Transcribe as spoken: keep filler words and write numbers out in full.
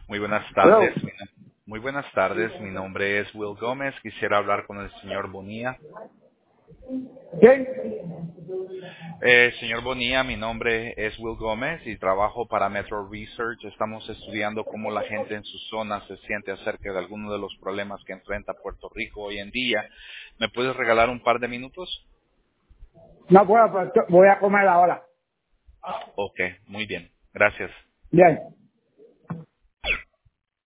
Muy buenas Hello. tardes. Mi no- Muy buenas tardes. Mi nombre es Will Gómez. Quisiera hablar con el señor Bonilla. ¿Quién? Eh, señor Bonilla, mi nombre es Will Gómez y trabajo para Metro Research. Estamos estudiando cómo la gente en su zona se siente acerca de algunos de los problemas que enfrenta Puerto Rico hoy en día. ¿Me puedes regalar un par de minutos? No puedo, pero voy a comer ahora. Ok, muy bien. Gracias. Bien.